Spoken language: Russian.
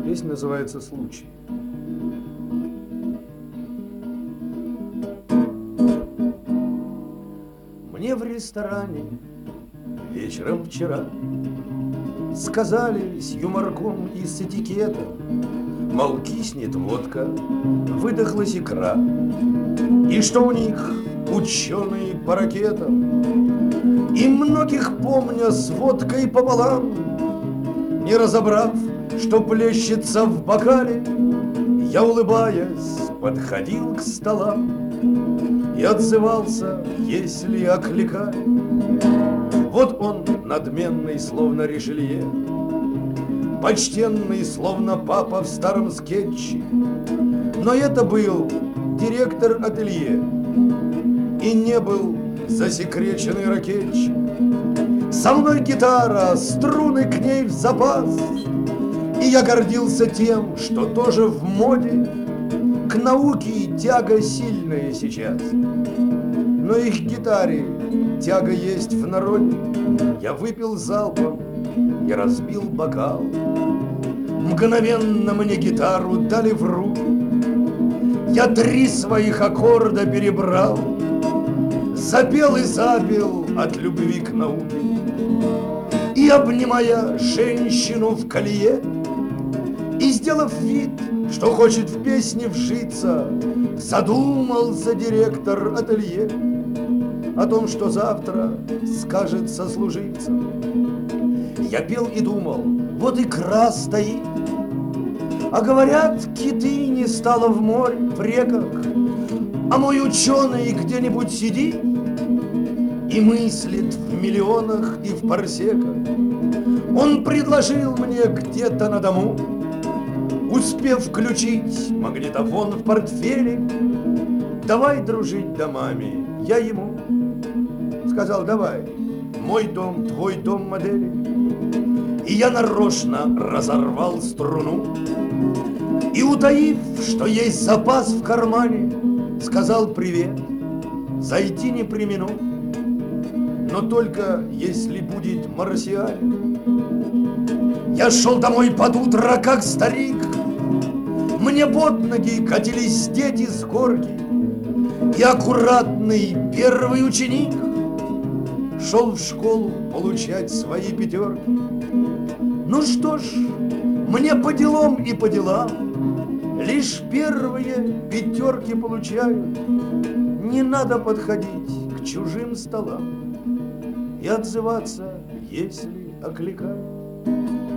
Песня называется «Случай». Мне в ресторане вечером вчера сказали с юморком и с этикета, мол, киснет водка, выдохлась икра, и что у них ученые по ракетам. И многих помня с водкой пополам, не разобрав, что плещется в бокале, я, улыбаясь, подходил к столам и отзывался, если окликали. Вот он, надменный, словно Ришелье, почтенный, словно папа в старом скетче. Но это был директор ателье и не был засекреченный ракетчик. Со мной гитара, струны к ней в запас, и я гордился тем, что тоже в моде. К науке тяга сильная сейчас, но и к гитаре тяга есть в народе. Я выпил залпом и разбил бокал. Мгновенно мне гитару дали в руки. Я 3 своих аккорда перебрал, запел и запел от любви к науке. И, обнимая женщину в колье, и сделав вид, что хочет в песне вжиться, задумался директор ателье о том, что завтра скажет сослуживцам. Я пел и думал, вот икра стоит, а говорят, киты не стало в море, в реках, а мой ученый где-нибудь сидит и мыслит в миллионах и в парсеках. Он предложил мне где-то на дому, успев включить магнитофон в портфеле, давай дружить домами. Я ему сказал, давай, мой дом, твой дом модели. И я нарочно разорвал струну и, утаив, что есть запас в кармане, сказал привет, зайти не премину, но только если будет марсианин. Я шел домой под утро, как старик, мне под ноги катились дети с горки, и аккуратный первый ученик шел в школу получать свои 5. Ну что ж, мне по делам и по делам, лишь первые 5 получают. Не надо подходить к чужим столам и отзываться, если окликают.